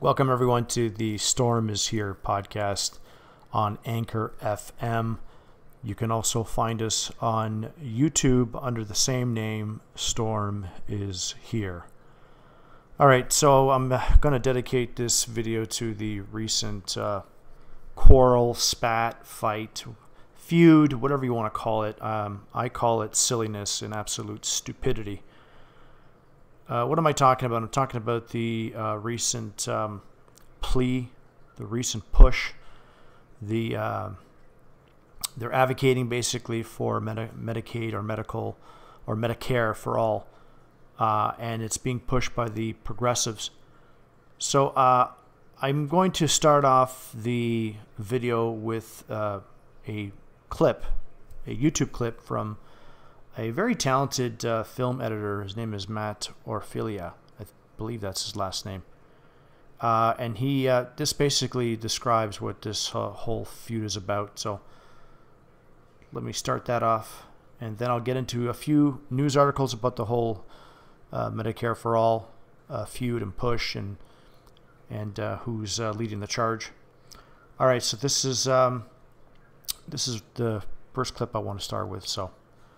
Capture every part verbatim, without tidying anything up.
Welcome everyone to the Storm is Here podcast on Anchor F M. You can also find us on YouTube under the same name, Storm is Here. All right, so I'm going to dedicate this video to the recent uh, quarrel, spat, fight, feud, whatever you want to call it. Um, I call it silliness and absolute stupidity. Uh, what am I talking about? I'm talking about the uh, recent um, plea, the recent push. The uh, they're advocating basically for Medi- Medicaid or medical or Medicare for all, uh, and it's being pushed by the progressives. So uh, I'm going to start off the video with uh, a clip, a YouTube clip from a very talented uh, film editor. His name is Matt Orfalea. I believe that's his last name. Uh, and he, uh, this basically describes what this uh, whole feud is about. So let me start that off, and then I'll get into a few news articles about the whole uh, Medicare for All uh, feud and push, and and uh, who's uh, leading the charge. All right, so this is um, this is the first clip I want to start with. So.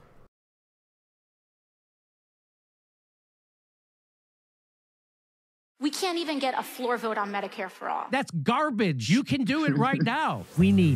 We can't even get a floor vote on Medicare for all. That's garbage. You can do it right now. We need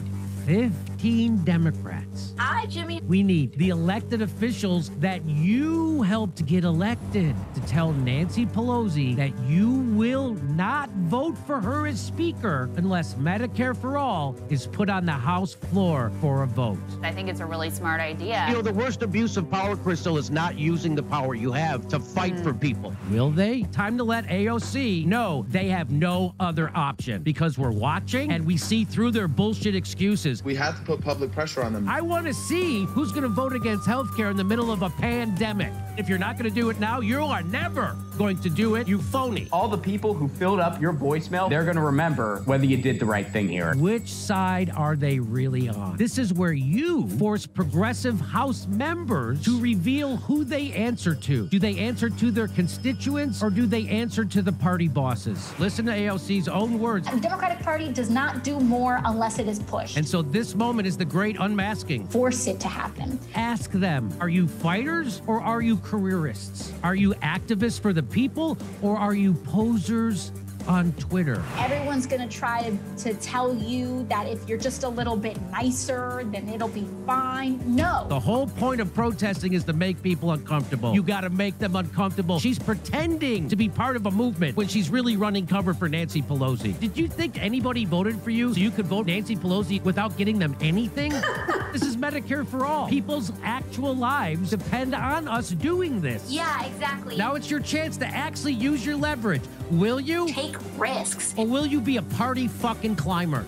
fifteen Democrats. Hi, Jimmy. We need the elected officials that you helped get elected to tell Nancy Pelosi that you will not vote for her as Speaker unless Medicare for All is put on the House floor for a vote. I think it's a really smart idea. You know, the worst abuse of power, Crystal, is not using the power you have to fight mm. for people. Will they? Time to let A O C know they have no other option, because we're watching and we see through their bullshit excuses. We have to put public pressure on them. I want to see who's going to vote against healthcare in the middle of a pandemic. If you're not going to do it now, you are never going to do it, you phony. All the people who filled up your voicemail, they're going to remember whether you did the right thing here. Which side are they really on? This is where you force progressive House members to reveal who they answer to. Do they answer to their constituents, or do they answer to the party bosses? Listen to A O C's own words. The Democratic Party does not do more unless it is pushed. And so this moment is the great unmasking. Force it to happen. Ask them, are you fighters or are you careerists? Are you activists for the people, or are you posers on Twitter? Everyone's going to try to, to tell you that if you're just a little bit nicer, then it'll be fine. No. The whole point of protesting is to make people uncomfortable. You got to make them uncomfortable. She's pretending to be part of a movement when she's really running cover for Nancy Pelosi. Did you think anybody voted for you so you could vote Nancy Pelosi without getting them anything? This is Medicare for all. People's actual lives depend on us doing this. Yeah, exactly. Now it's your chance to actually use your leverage. Will you? Take risks. Or will you be a party fucking climber?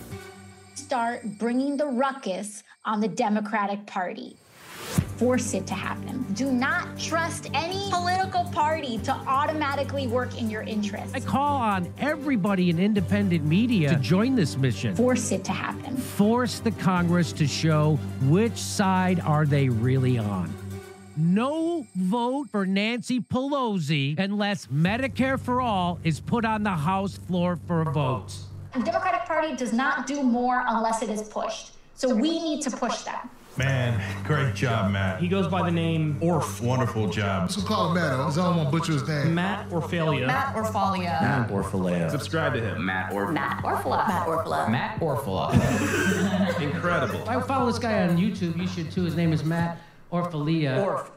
Start bringing the ruckus on the Democratic Party. Force it to happen. Do not trust any political party to automatically work in your interest. I call on everybody in independent media to join this mission. Force it to happen. Force the Congress to show which side are they really on. No vote for Nancy Pelosi unless Medicare for All is put on the House floor for a vote. The Democratic Party does not do more unless it is pushed. So we need to push them. Man, great job, Matt. He goes by the name Orf. Wonderful job. So call him Matt. I don't want to butcher his name. Matt Orfalea. Matt Orfalea. Matt Orfalea. Subscribe to him. Matt Orfalea. Matt Orfalea. Matt Orfalea. Matt Orfalea. Incredible. I follow this guy on YouTube. You should too. His name is Matt Orfalea. Orf.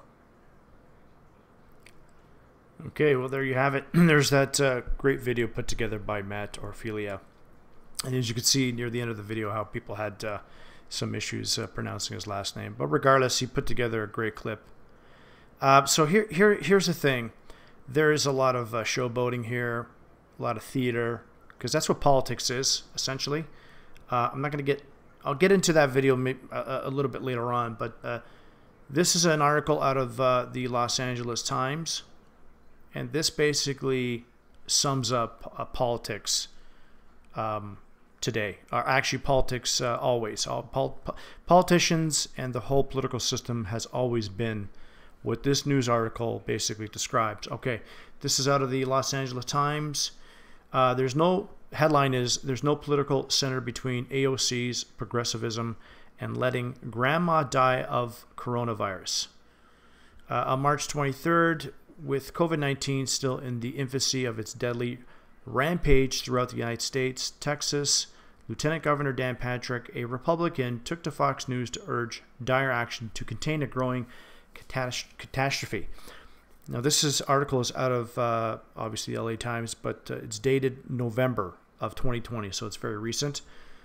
Okay, well, there you have it. There's that uh, great video put together by Matt Orfalea. And as you can see near the end of the video, how people had uh, some issues uh, pronouncing his last name. But regardless, he put together a great clip. Uh, so here, here, here's the thing. There is a lot of uh, showboating here, a lot of theater, because that's what politics is, essentially. Uh, I'm not going to get... I'll get into that video a, a little bit later on, but uh, this is an article out of uh, the Los Angeles Times. And this basically sums up uh, politics um, today, or actually politics uh, always. All pol politicians and the whole political system has always been what this news article basically describes. Okay, this is out of the Los Angeles Times. Uh, there's no headline is there's no political center between A O C's progressivism and letting grandma die of coronavirus. Uh, on March twenty-third, with COVID nineteen still in the infancy of its deadly rampage throughout the United States, Texas, Lieutenant Governor Dan Patrick, a Republican, took to Fox News to urge dire action to contain a growing catastrophe. Now, this is article is out of uh, obviously the L A Times, but uh, it's dated November of twenty twenty, so it's very recent.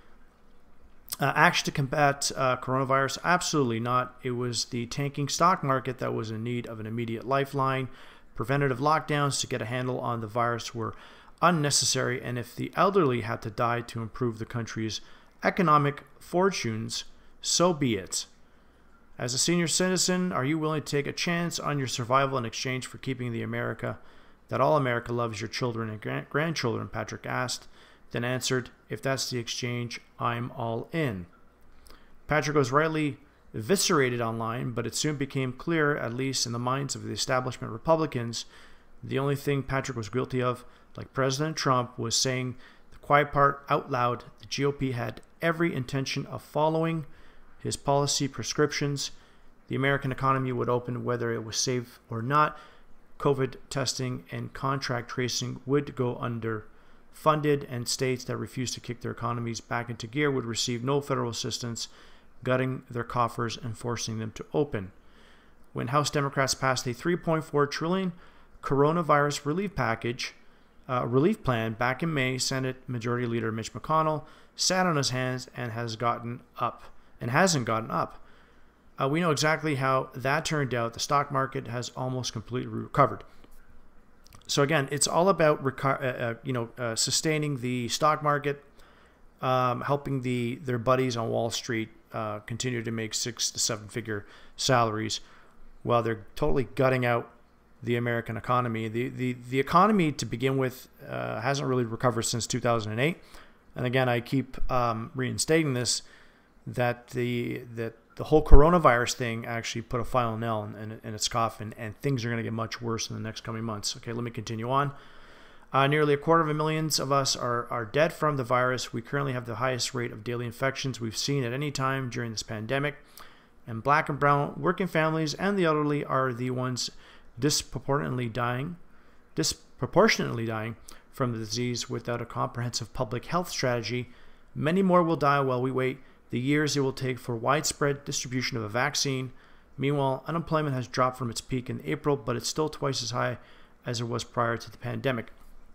Uh, action to combat uh, coronavirus? Absolutely not. It was the tanking stock market that was in need of an immediate lifeline. Preventative lockdowns to get a handle on the virus were unnecessary, and if the elderly had to die to improve the country's economic fortunes, so be it. As a senior citizen, are you willing to take a chance on your survival in exchange for keeping the America that all America loves, your children and grand- grandchildren? Patrick asked, then answered, if that's the exchange, I'm all in. Patrick was rightly eviscerated online, but it soon became clear, at least in the minds of the establishment Republicans, the only thing Patrick was guilty of, like President Trump, was saying the quiet part out loud. The G O P had every intention of following his policy prescriptions. The American economy would open whether it was safe or not. COVID testing and contract tracing would go underfunded, and states that refused to kick their economies back into gear would receive no federal assistance, gutting their coffers and forcing them to open. When House Democrats passed a three point four trillion dollars coronavirus relief package, uh, relief plan back in May, Senate Majority Leader Mitch McConnell sat on his hands and has gotten up. and hasn't gotten up. Uh, we know exactly how that turned out. The stock market has almost completely recovered. So again, it's all about reco- uh, uh, you know uh, sustaining the stock market, um, helping the their buddies on Wall Street uh, continue to make six to seven figure salaries, while they're totally gutting out the American economy. The the the economy to begin with uh, hasn't really recovered since two thousand eight. And again, I keep um, reinstating this, that the that the whole coronavirus thing actually put a final nail in, in, in its coffin, and things are going to get much worse in the next coming months. Okay, let me continue on. Uh, nearly a quarter of a millions of us are, are dead from the virus. We currently have the highest rate of daily infections we've seen at any time during this pandemic. And black and brown working families and the elderly are the ones disproportionately dying, disproportionately dying from the disease without a comprehensive public health strategy. Many more will die while we wait the years it will take for widespread distribution of a vaccine. Meanwhile, unemployment has dropped from its peak in April, but it's still twice as high as it was prior to the pandemic.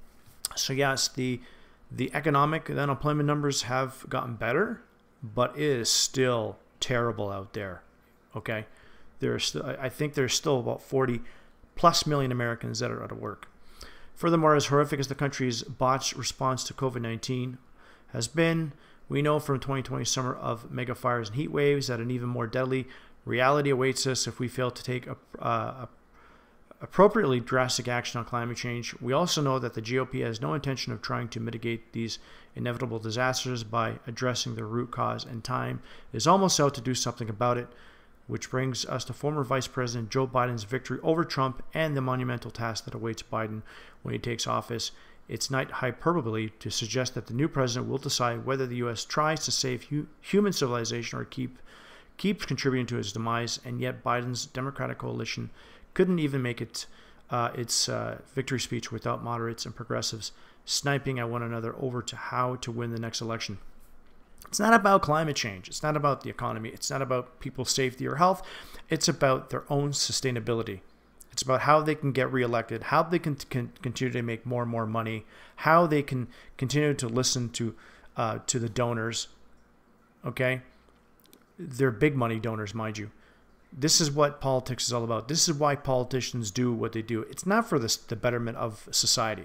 So yes, the the economic the unemployment numbers have gotten better, but it is still terrible out there. Okay, there's still, I think there's still about forty plus million Americans that are out of work. Furthermore, as horrific as the country's botched response to COVID nineteen has been, we know from twenty twenty summer of mega fires and heat waves that an even more deadly reality awaits us if we fail to take a, uh, a appropriately drastic action on climate change. We also know that the G O P has no intention of trying to mitigate these inevitable disasters by addressing the root cause, and time is almost out to do something about it, which brings us to former Vice President Joe Biden's victory over Trump and the monumental task that awaits Biden when he takes office. It's not hyperbole to suggest that the new president will decide whether the U S tries to save hu- human civilization or keep keeps contributing to its demise, and yet Biden's Democratic coalition couldn't even make it uh, its uh, victory speech without moderates and progressives sniping at one another over to how to win the next election. It's not about climate change. It's not about the economy. It's not about people's safety or health. It's about their own sustainability. It's about how they can get reelected, how they can, can continue to make more and more money, how they can continue to listen to uh, to the donors. Okay? They're big money donors, mind you. This is what politics is all about. This is why politicians do what they do. It's not for the, the betterment of society.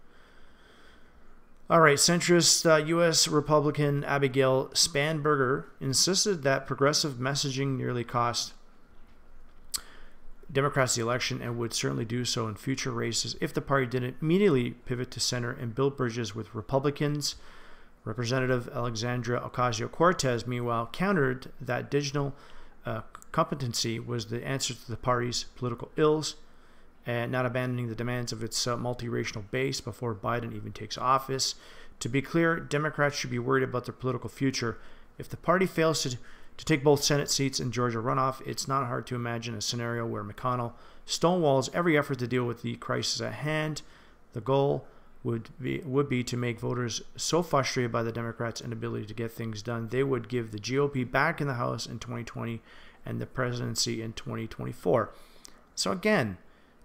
All right, centrist uh, U S Republican Abigail Spanberger insisted that progressive messaging nearly cost Democrats the election and would certainly do so in future races if the party didn't immediately pivot to center and build bridges with Republicans. Representative Alexandria Ocasio-Cortez, meanwhile, countered that digital uh, competency was the answer to the party's political ills, and not abandoning the demands of its uh, multiracial base before Biden even takes office. To be clear, Democrats should be worried about their political future. If the party fails to, to take both Senate seats in Georgia runoff, it's not hard to imagine a scenario where McConnell stonewalls every effort to deal with the crisis at hand. The goal would be would be to make voters so frustrated by the Democrats' inability to get things done, they would give the G O P back in the House in twenty twenty and the presidency in twenty twenty-four. So again,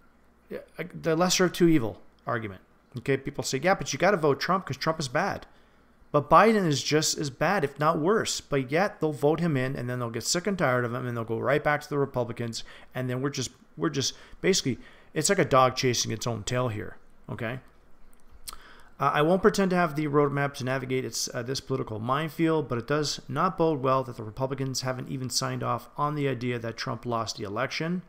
the lesser of two evil argument. Okay, people say, yeah, but you got to vote Trump because Trump is bad. But Biden is just as bad, if not worse. But yet they'll vote him in, and then they'll get sick and tired of him, and they'll go right back to the Republicans, and then we're just we're just basically, it's like a dog chasing its own tail here. Okay. Uh, I won't pretend to have the roadmap to navigate its, uh, this political minefield, but it does not bode well that the Republicans haven't even signed off on the idea that Trump lost the election.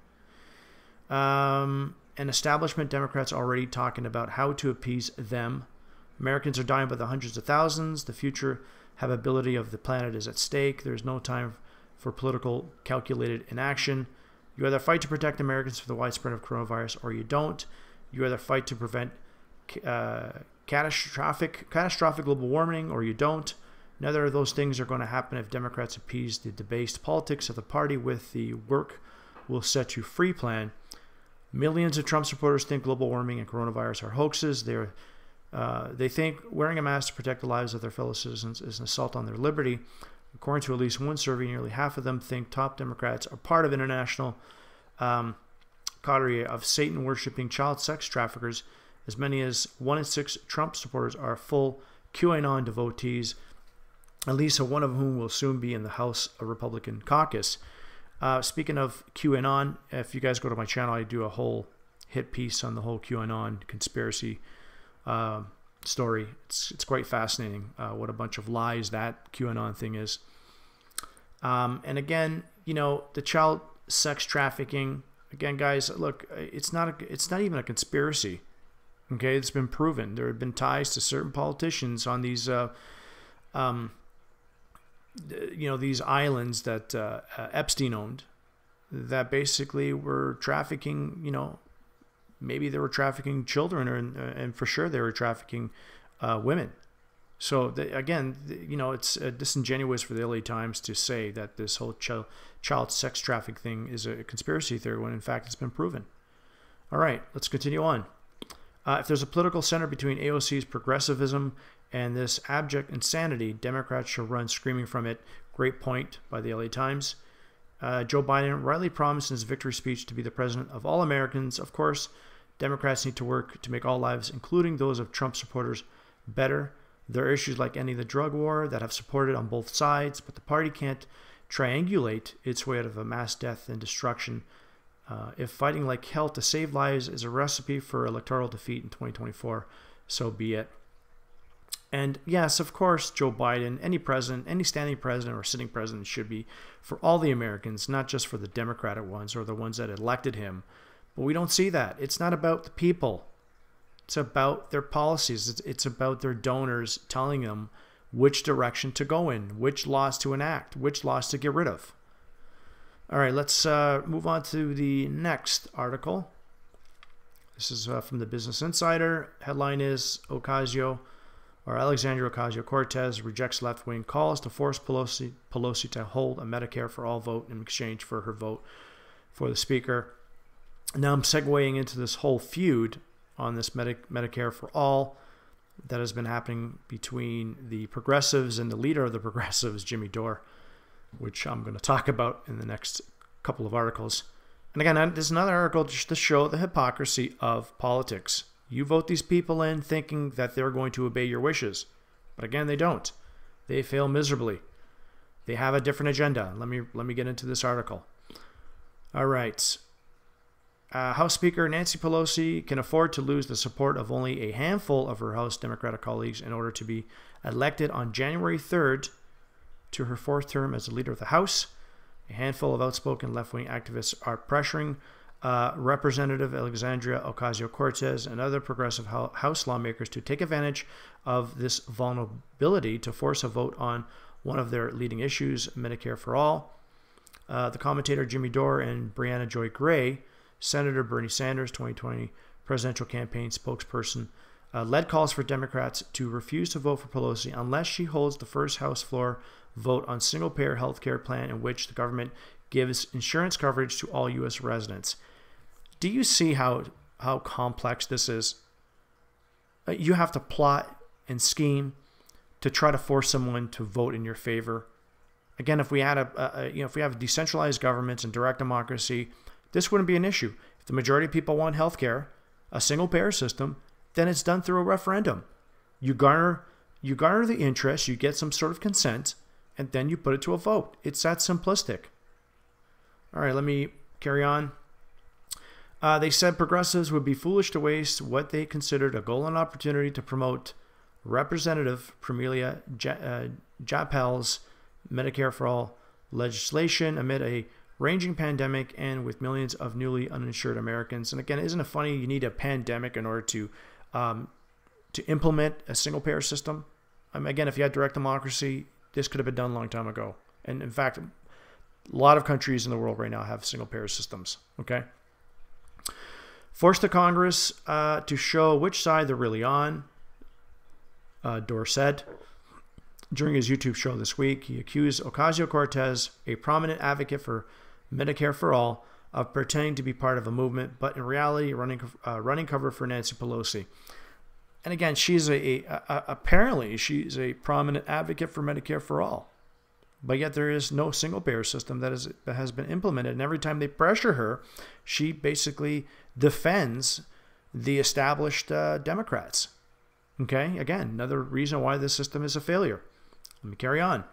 Um, and establishment Democrats already talking about how to appease them. Americans are dying by the hundreds of thousands. The future habitability of the planet is at stake. There's no time for political calculated inaction. You either fight to protect Americans from the widespread of coronavirus or you don't. You either fight to prevent uh, catastrophic catastrophic global warming or you don't. Neither of those things are going to happen if Democrats appease the debased politics of the party with the work will set you free plan. Millions of Trump supporters think global warming and coronavirus are hoaxes. They're, uh, they think wearing a mask to protect the lives of their fellow citizens is an assault on their liberty. According to at least one survey, nearly half of them think top Democrats are part of international um, coterie of Satan-worshipping child sex traffickers. As many as one in six Trump supporters are full QAnon devotees, at least one of whom will soon be in the House Republican caucus. Uh, speaking of QAnon, if you guys go to my channel, I do a whole hit piece on the whole QAnon conspiracy uh, story. It's it's quite fascinating uh, what a bunch of lies that QAnon thing is. Um, and again, you know, the child sex trafficking. Again, guys, look, it's not a, it's not even a conspiracy. Okay, it's been proven. There have been ties to certain politicians on these, uh, um, you know, these islands that uh, uh, Epstein owned, that basically were trafficking. You know, maybe they were trafficking children, or and for sure they were trafficking uh, women. So the, again, the, you know, it's uh, disingenuous for the L A Times to say that this whole child child sex trafficking thing is a conspiracy theory when in fact it's been proven. All right, let's continue on. Uh, if there's a political center between A O C's progressivism and this abject insanity, Democrats shall run screaming from it. Great point by the L A Times. Uh, Joe Biden rightly promised in his victory speech to be the president of all Americans. Of course, Democrats need to work to make all lives, including those of Trump supporters, better. There are issues like ending the drug war that have supported on both sides, but the party can't triangulate its way out of a mass death and destruction. Uh, if fighting like hell to save lives is a recipe for electoral defeat in twenty twenty-four, so be it. And yes, of course, Joe Biden, any president, any standing president or sitting president should be for all the Americans, not just for the Democratic ones or the ones that elected him. But we don't see that. It's not about the people. It's about their policies. It's, it's about their donors telling them which direction to go in, which laws to enact, which laws to get rid of. All right, let's uh, move on to the next article. This is uh, from the Business Insider. Headline is Ocasio, or Alexandria Ocasio-Cortez rejects left-wing calls to force Pelosi, Pelosi to hold a Medicare for all vote in exchange for her vote for the speaker. Now I'm segueing into this whole feud on this Medi- Medicare for all that has been happening between the progressives and the leader of the progressives, Jimmy Dore, which I'm going to talk about in the next couple of articles. And again, there's another article just to show the hypocrisy of politics. You vote these people in thinking that they're going to obey your wishes. But again, they don't. They fail miserably. They have a different agenda. Let me, let me get into this article. All right. Uh, House Speaker Nancy Pelosi can afford to lose the support of only a handful of her House Democratic colleagues in order to be elected on January third to her fourth term as the leader of the House. A handful of outspoken left-wing activists are pressuring uh, Representative Alexandria Ocasio-Cortez and other progressive House lawmakers to take advantage of this vulnerability to force a vote on one of their leading issues, Medicare for All. Uh, the commentator Jimmy Dore and Brianna Joy Gray Senator Bernie Sanders, twenty twenty presidential campaign spokesperson, uh, led calls for Democrats to refuse to vote for Pelosi unless she holds the first House floor vote on single-payer health care plan in which the government gives insurance coverage to all U S residents. Do you see how how complex this is? Uh, you have to plot and scheme to try to force someone to vote in your favor. Again, if we had a, a you know if we have decentralized governments and direct democracy, this wouldn't be an issue. If the majority of people want health care, a single-payer system, then it's done through a referendum. You garner you garner the interest, you get some sort of consent, and then you put it to a vote. It's that simplistic. All right, let me carry on. Uh, they said progressives would be foolish to waste what they considered a golden opportunity to promote Representative Pramila Jayapal's Medicare for All legislation amid a raging pandemic and with millions of newly uninsured Americans. And again, isn't it funny? You need a pandemic in order to um, to implement a single-payer system. Um, again, if you had direct democracy, this could have been done a long time ago. And in fact, a lot of countries in the world right now have single-payer systems. Okay. Force the Congress uh, to show which side they're really on, uh, Dore said. During his YouTube show this week, he accused Ocasio-Cortez, a prominent advocate for Medicare for All, of pretending to be part of a movement, but in reality running uh, running cover for Nancy Pelosi. And again, she's a, a, a apparently she's a prominent advocate for Medicare for All, but yet there is no single-payer system that is that has been implemented. And every time they pressure her, she basically defends the established uh, Democrats. Okay, again, another reason why this system is a failure. Let me carry on.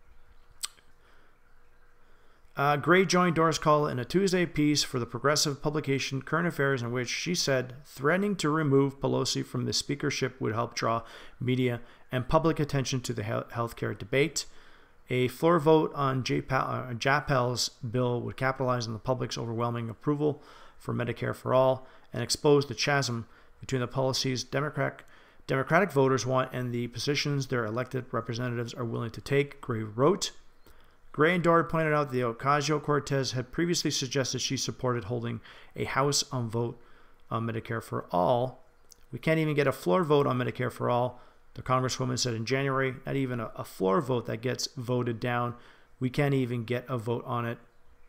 Uh, Gray joined Dore's call in a Tuesday piece for the progressive publication Current Affairs, in which she said threatening to remove Pelosi from the speakership would help draw media and public attention to the healthcare debate. A floor vote on Jayapal's bill would capitalize on the public's overwhelming approval for Medicare for All and expose the chasm between the policies Democratic Democratic voters want and the positions their elected representatives are willing to take, Gray wrote. Gray and Dore pointed out that Ocasio-Cortez had previously suggested she supported holding a House on vote on Medicare for All. We can't even get a floor vote on Medicare for All, the Congresswoman said in January. Not even a, a floor vote that gets voted down. We can't even get a vote on it.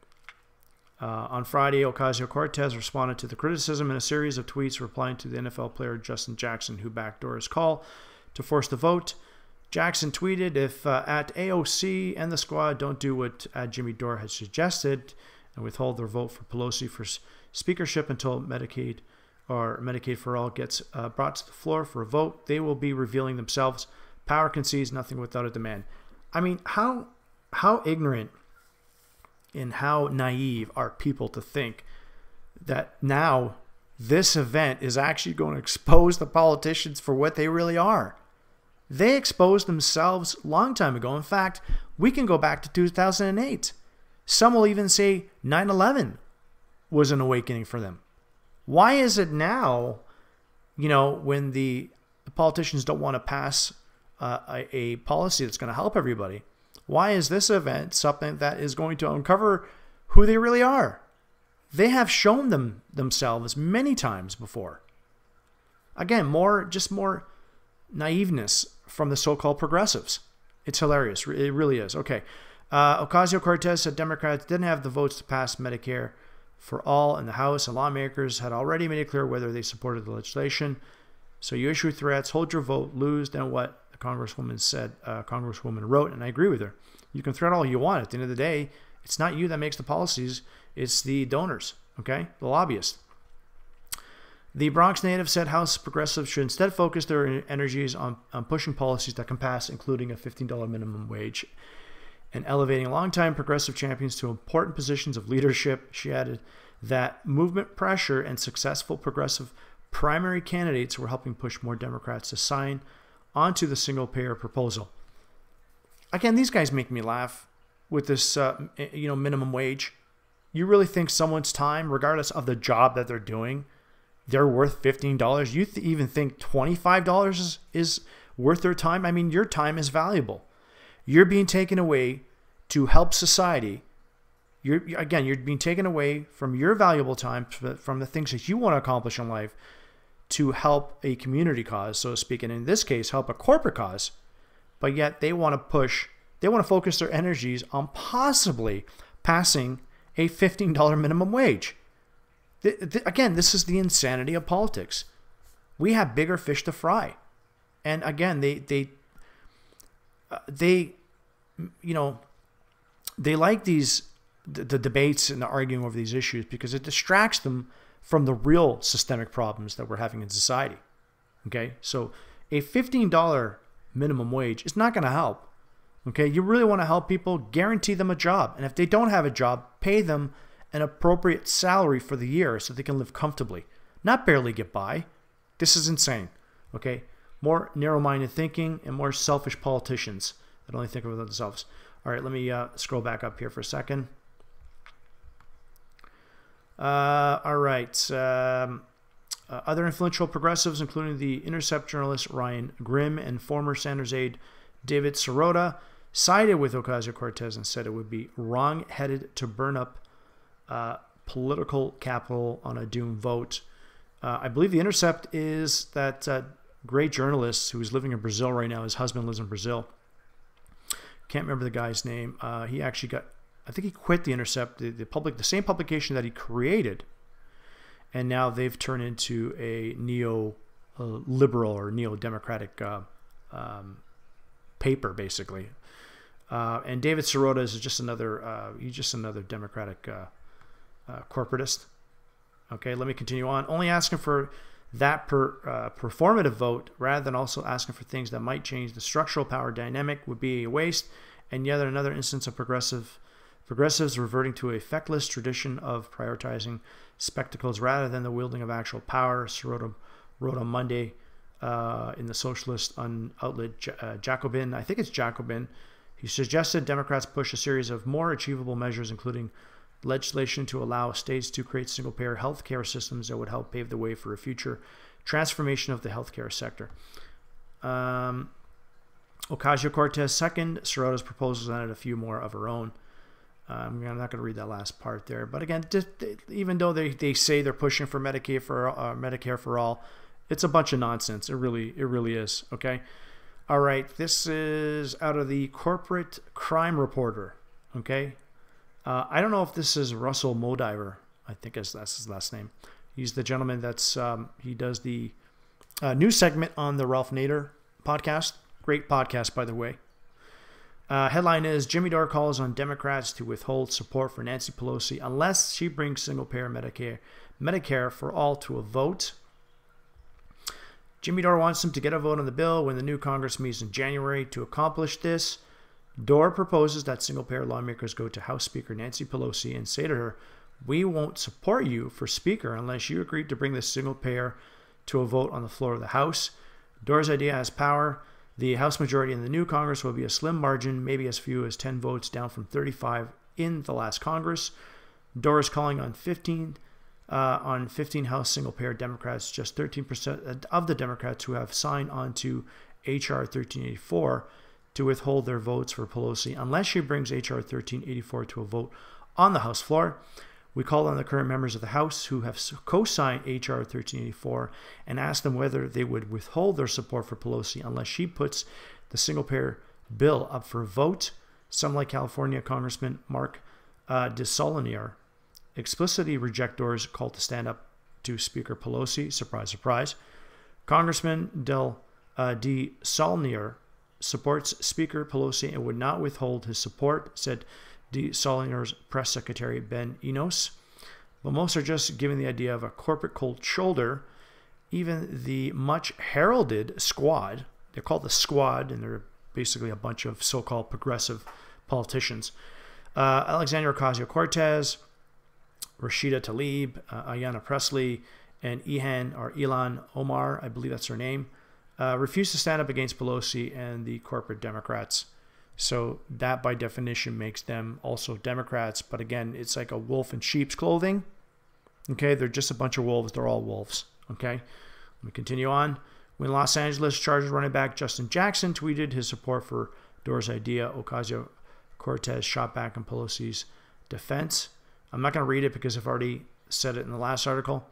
Uh, on Friday, Ocasio-Cortez responded to the criticism in a series of tweets replying to the N F L player Justin Jackson, who backed Dore's call to force the vote. Jackson tweeted, if uh, at A O C and the squad don't do what uh, Jimmy Dore had suggested and withhold their vote for Pelosi for speakership until Medicaid or Medicaid for All gets uh, brought to the floor for a vote, they will be revealing themselves. Power concedes nothing without a demand. I mean, how how ignorant and how naive are people to think that now this event is actually going to expose the politicians for what they really are? They exposed themselves a long time ago. In fact, we can go back to two thousand eight. Some will even say nine eleven was an awakening for them. Why is it now, you know, when the, the politicians don't want to pass uh, a, a policy that's going to help everybody, why is this event something that is going to uncover who they really are? They have shown them themselves many times before. Again, more just more naiveness from the so-called progressives. It's hilarious. It really is. Okay. Uh, Ocasio-Cortez said Democrats didn't have the votes to pass Medicare for All in the House, and lawmakers had already made it clear whether they supported the legislation. So you issue threats, hold your vote, lose, then what? The Congresswoman said, uh, Congresswoman wrote, and I agree with her. You can threat all you want. At the end of the day, it's not you that makes the policies. It's the donors, okay? The lobbyists. The Bronx native said House progressives should instead focus their energies on, on pushing policies that can pass, including a fifteen dollars minimum wage, and elevating longtime progressive champions to important positions of leadership. She added that movement pressure and successful progressive primary candidates were helping push more Democrats to sign onto the single-payer proposal. Again, these guys make me laugh with this, uh, you know, minimum wage. You really think someone's time, regardless of the job that they're doing, they're worth fifteen dollars? You th- even think twenty-five dollars is, is worth their time? I mean, your time is valuable. You're being taken away to help society, You're again, you're being taken away from your valuable time, from the things that you want to accomplish in life, to help a community cause, so to speak, and in this case, help a corporate cause. But yet they want to push, they want to focus their energies on possibly passing a fifteen dollars minimum wage. The, the, again, this is the insanity of politics. We have bigger fish to fry, and again, they they uh, they, you know, they like these. The, the debates and the arguing over these issues because it distracts them from the real systemic problems that we're having in society. Okay, so a fifteen dollars minimum wage is not going to help. Okay, you really want to help people, guarantee them a job. And if they don't have a job, pay them an appropriate salary for the year so they can live comfortably, not barely get by. This is insane. Okay, more narrow-minded thinking and more selfish politicians that only think of themselves. All right, let me uh, scroll back up here for a second. Uh, all right. Um, uh, other influential progressives, including the Intercept journalist Ryan Grim and former Sanders aide David Sirota, sided with Ocasio-Cortez and said it would be wrong-headed to burn up uh, political capital on a doomed vote. Uh, I believe the Intercept is that uh, great journalist who's living in Brazil right now. His husband lives in Brazil. Can't remember the guy's name. Uh, he actually got... I think he quit the Intercept, the, the public, the same publication that he created, and now they've turned into a neo-liberal uh, or neo-democratic uh, um, paper, basically. Uh, and David Sirota is just another, uh, he's just another Democratic uh, uh, corporatist. Okay, let me continue on. Only asking for that per, uh, performative vote rather than also asking for things that might change the structural power dynamic would be a waste, and yet another instance of progressive. Progressives reverting to a feckless tradition of prioritizing spectacles rather than the wielding of actual power, Sirota wrote on Monday uh, in the socialist outlet uh, Jacobin. I think it's Jacobin. He suggested Democrats push a series of more achievable measures, including legislation to allow states to create single-payer health care systems that would help pave the way for a future transformation of the healthcare sector. Um, Ocasio-Cortez second, Sirota's proposals added a few more of her own. Um, I'm not going to read that last part there, but again, just, even though they, they say they're pushing for Medicare for uh, Medicare for all, it's a bunch of nonsense. It really it really is. Okay, all right. This is out of the Corporate Crime Reporter. Okay, uh, I don't know if this is Russell Modiver. I think that's his last name. He's the gentleman that's um, he does the uh, news segment on the Ralph Nader podcast. Great podcast, by the way. Uh, headline is, Jimmy Dore calls on Democrats to withhold support for Nancy Pelosi unless she brings single-payer Medicare, Medicare for all to a vote. Jimmy Dore wants them to get a vote on the bill when the new Congress meets in January. To accomplish this, Dore proposes that single-payer lawmakers go to House Speaker Nancy Pelosi and say to her, we won't support you for Speaker unless you agree to bring the single-payer to a vote on the floor of the House. Dore's idea has power. The House majority in the new Congress will be a slim margin, maybe as few as ten votes, down from thirty-five in the last Congress. Dore is calling on fifteen uh, on fifteen House single-payer Democrats, just thirteen percent of the Democrats who have signed on to H R thirteen eighty-four, to withhold their votes for Pelosi unless she brings H R thirteen eighty-four to a vote on the House floor. We call on the current members of the House who have co-signed H R thirteen eighty-four and ask them whether they would withhold their support for Pelosi unless she puts the single-payer bill up for a vote. Some, like California Congressman Mark uh, DeSaulnier, explicitly reject Dore's call to stand up to Speaker Pelosi. Surprise, surprise. Congressman Del uh, DeSaulnier supports Speaker Pelosi and would not withhold his support, said DeSaulnier's press secretary Ben Enos. But most are just giving the idea of a corporate cold shoulder. Even the much heralded squad, they're called the squad, and they're basically a bunch of so-called progressive politicians. Uh, Alexandria Ocasio-Cortez, Rashida Tlaib, uh, Ayanna Pressley, and Ilhan or Ilhan Omar, I believe that's her name, uh, refused to stand up against Pelosi and the corporate Democrats. So that, by definition, makes them also Democrats. But again, it's like a wolf in sheep's clothing. Okay, they're just a bunch of wolves. They're all wolves. Okay, let me continue on. When Los Angeles Chargers running back Justin Jackson tweeted his support for Dore's idea, Ocasio-Cortez shot back on Pelosi's defense. I'm not going to read it because I've already said it in the last article.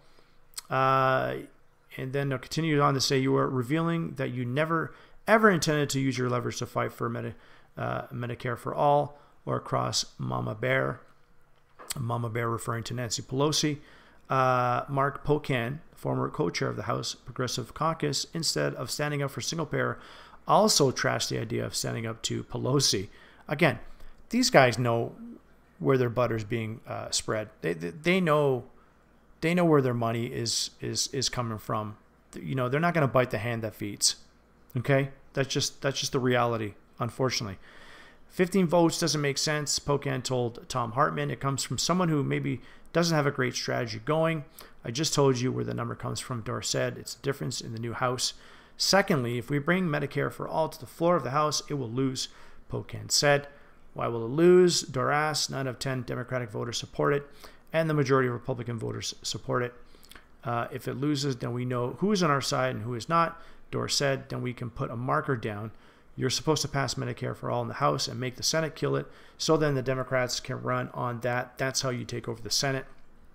Uh, and then they'll continue on to say you are revealing that you never, ever intended to use your leverage to fight for Medi- uh, Medicare for All or across Mama Bear. Mama Bear referring to Nancy Pelosi. Uh, Mark Pocan, former co-chair of the House Progressive Caucus, instead of standing up for single payer, also trashed the idea of standing up to Pelosi. Again, these guys know where their butter's being uh, spread. They, they they know they know where their money is is is coming from. You know, they're not going to bite the hand that feeds. Okay, that's just that's just the reality. Unfortunately, fifteen votes doesn't make sense. Pocan told Tom Hartman it comes from someone who maybe doesn't have a great strategy going. I just told you where the number comes from, Dore said. It's a difference in the new House. Secondly, if we bring Medicare for All to the floor of the House, it will lose, Pocan said. Why will it lose? Dore asked. Nine of ten Democratic voters support it, and the majority of Republican voters support it. Uh, if it loses, then we know who is on our side and who is not, Dore said. Then we can put a marker down. You're supposed to pass Medicare for All in the House and make the Senate kill it, so then the Democrats can run on that. That's how you take over the Senate.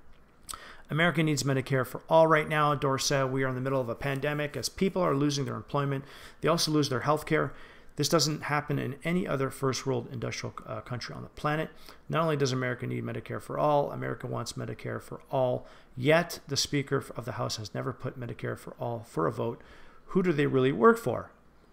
America needs Medicare for All right now, Dore said. We are in the middle of a pandemic. As people are losing their employment, they also lose their health care. This doesn't happen in any other first world industrial uh, country on the planet. Not only does America need Medicare for All, America wants Medicare for All. Yet, the Speaker of the House has never put Medicare for All for a vote. Who do they really work for?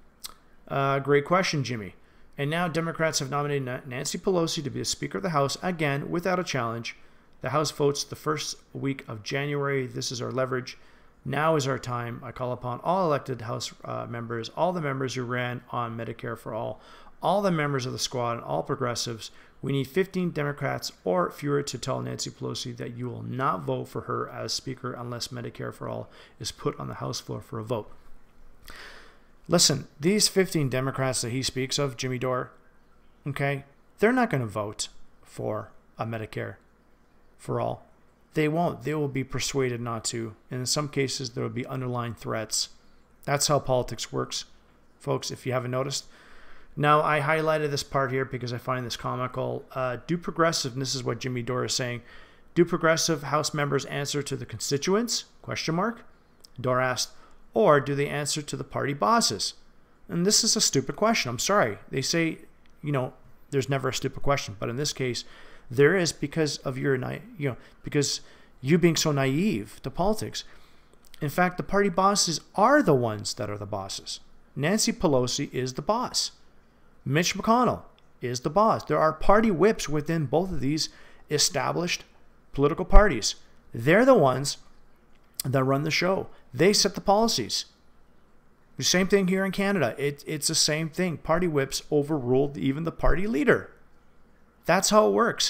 Uh, great question, Jimmy. And now Democrats have nominated Nancy Pelosi to be the Speaker of the House, again, without a challenge. The House votes the first week of January. This is our leverage. Now is our time. I call upon all elected House uh, members, all the members who ran on Medicare for All, all the members of the squad, and all progressives. We need fifteen Democrats or fewer to tell Nancy Pelosi that you will not vote for her as Speaker unless Medicare for All is put on the House floor for a vote. Listen, these fifteen Democrats that he speaks of, Jimmy Dore, okay, they're not going to vote for a Medicare for All. They won't. They will be persuaded not to. And in some cases, there will be underlying threats. That's how politics works, folks, if you haven't noticed. Now, I highlighted this part here because I find this comical. Uh, do progressive, and this is what Jimmy Dore is saying, do progressive House members answer to the constituents? Question mark. Dore asked, or do they answer to the party bosses? And this is a stupid question. I'm sorry. They say, you know, there's never a stupid question. But in this case, there is, because of your, you know, because you being so naive to politics. In fact, the party bosses are the ones that are the bosses. Nancy Pelosi is the boss. Mitch McConnell is the boss. There are party whips within both of these established political parties. They're the ones that run the show. They set the policies. The same thing here in Canada. It, it's the same thing. Party whips overruled even the party leader. That's how it works.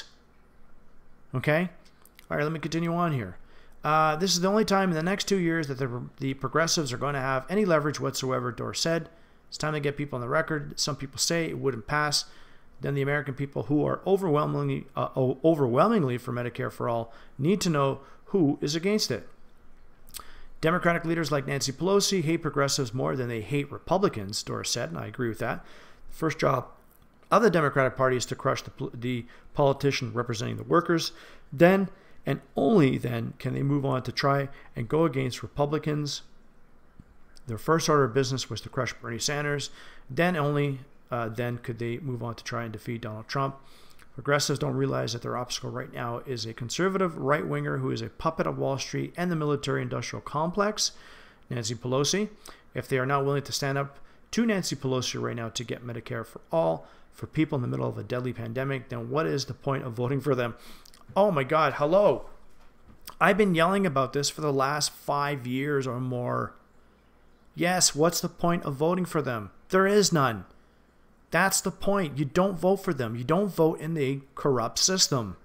Okay? All right, let me continue on here. Uh, this is the only time in the next two years that the, the progressives are going to have any leverage whatsoever, Dore said. It's time to get people on the record. Some people say it wouldn't pass. Then the American people who are overwhelmingly, uh, overwhelmingly for Medicare for All need to know who is against it. Democratic leaders like Nancy Pelosi hate progressives more than they hate Republicans, Dore said, and I agree with that. The first job of the Democratic Party is to crush the, the politician representing the workers. Then and only then can they move on to try and go against Republicans. Their first order of business was to crush Bernie Sanders. Then only uh, then could they move on to try and defeat Donald Trump. Progressives don't realize that their obstacle right now is a conservative right-winger who is a puppet of Wall Street and the military-industrial complex, Nancy Pelosi. If they are not willing to stand up to Nancy Pelosi right now to get Medicare for All for people in the middle of a deadly pandemic, then what is the point of voting for them? Oh my God, hello. I've been yelling about this for the last five years or more. Yes, what's the point of voting for them? There is none. That's the point. You don't vote for them. You don't vote in the corrupt system.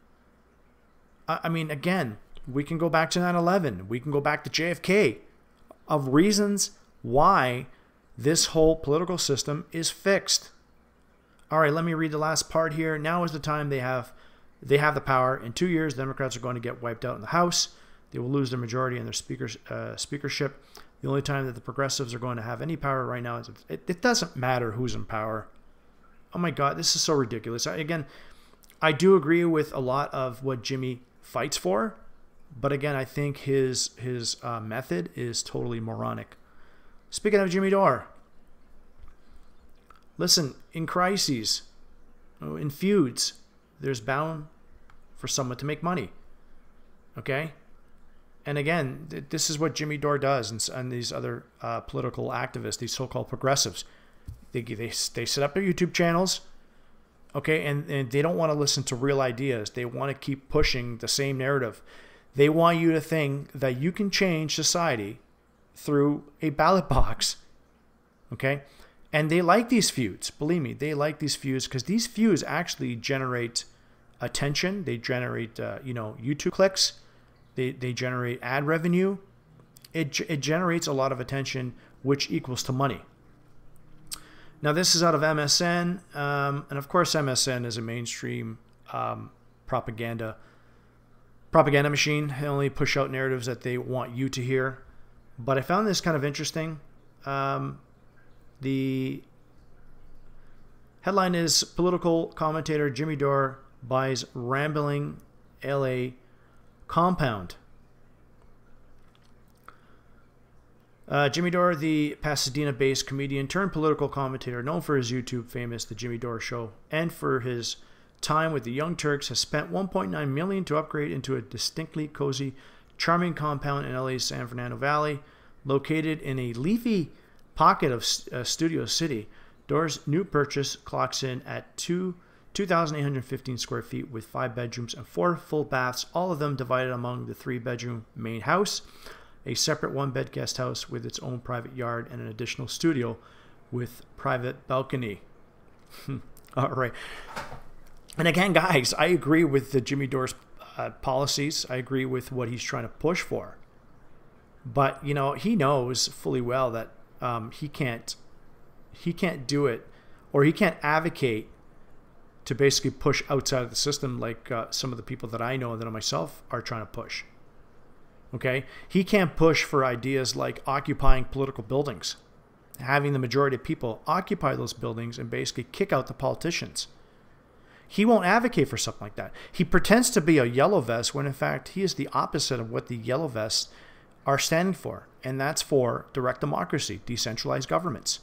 I mean, again, we can go back to nine eleven. We can go back to J F K of reasons why this whole political system is fixed. All right, let me read the last part here. Now is the time they have they have the power. In two years, the Democrats are going to get wiped out in the House. They will lose their majority in their speakers, uh, speakership. The only time that the progressives are going to have any power right now is it, it doesn't matter who's in power. Oh my God, this is so ridiculous. I, again, I do agree with a lot of what Jimmy fights for, but again, I think his his uh, method is totally moronic. Speaking of Jimmy Dore, listen, in crises, in feuds, there's bound for someone to make money. Okay? And again, th- this is what Jimmy Dore does, and, and these other uh, political activists, these so-called progressives. They, they, they set up their YouTube channels, okay, and, and they don't want to listen to real ideas. They want to keep pushing the same narrative. They want you to think that you can change society through a ballot box, okay? And they like these feuds. Believe me, they like these feuds because these feuds actually generate attention. They generate, uh, you know, YouTube clicks. They they generate ad revenue. It it generates a lot of attention, which equals to money. Now, this is out of M S N, um, and of course, M S N is a mainstream um, propaganda propaganda machine. They only push out narratives that they want you to hear. But I found this kind of interesting. Um, the headline is political commentator Jimmy Dore buys rambling L A compound. Uh, Jimmy Dore, the Pasadena-based comedian turned political commentator known for his YouTube famous The Jimmy Dore Show and for his time with the Young Turks, has spent one point nine million dollars to upgrade into a distinctly cozy, charming compound in L A's San Fernando Valley. Located in a leafy pocket of uh, Studio City, Dore's new purchase clocks in at two 2,815 square feet with five bedrooms and four full baths, all of them divided among the three-bedroom main house, a separate one-bed guest house with its own private yard, and an additional studio with private balcony. All right. And again, guys, I agree with the Jimmy Dore's uh, policies. I agree with what he's trying to push for. But, you know, he knows fully well that um, he can't he can't do it, or he can't advocate to basically push outside of the system like uh, some of the people that I know and that I myself are trying to push. Okay? He can't push for ideas like occupying political buildings, having the majority of people occupy those buildings and basically kick out the politicians. He won't advocate for something like that. He pretends to be a yellow vest when in fact he is the opposite of what the yellow vests are standing for, and that's for direct democracy, decentralized governments.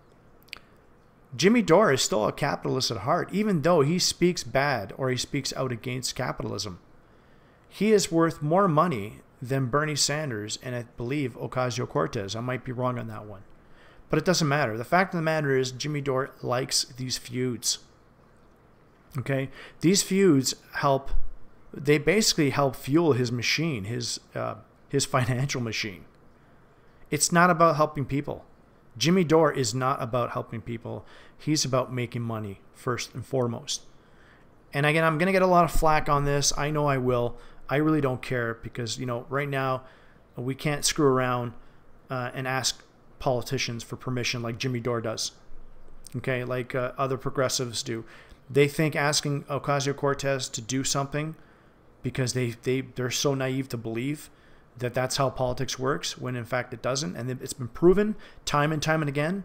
Jimmy Dore is still a capitalist at heart, even though he speaks bad or he speaks out against capitalism. He is worth more money than Bernie Sanders and I believe Ocasio-Cortez. I might be wrong on that one. But it doesn't matter. The fact of the matter is Jimmy Dore likes these feuds. Okay? These feuds help, they basically help fuel his machine, his uh, his financial machine. It's not about helping people. Jimmy Dore is not about helping people. He's about making money first and foremost. And again, I'm going to get a lot of flack on this. I know I will. I really don't care because, you know, right now we can't screw around uh, and ask politicians for permission like Jimmy Dore does. Okay, like uh, other progressives do. They think asking Ocasio-Cortez to do something because they, they, they're so naive to believe that that's how politics works, when in fact it doesn't, and it's been proven time and time and again,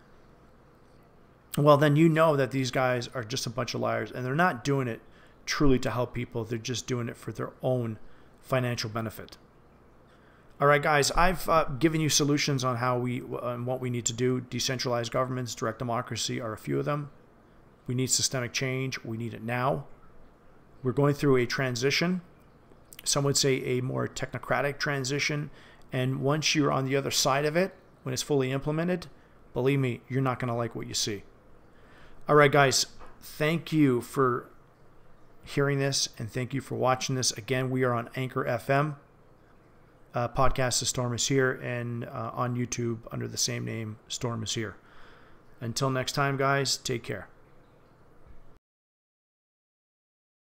well, then you know that these guys are just a bunch of liars, and they're not doing it truly to help people. They're just doing it for their own financial benefit. All right, guys, I've uh, given you solutions on how we uh, and what we need to do. Decentralized governments, direct democracy are a few of them. We need systemic change. We need it now. We're going through a transition. Some would say a more technocratic transition. And once you're on the other side of it, when it's fully implemented, believe me, you're not going to like what you see. All right, guys, thank you for hearing this, and thank you for watching this. Again, we are on Anchor F M. Uh, podcast, The Storm is Here, and uh, on YouTube under the same name, Storm is Here. Until next time, guys, take care.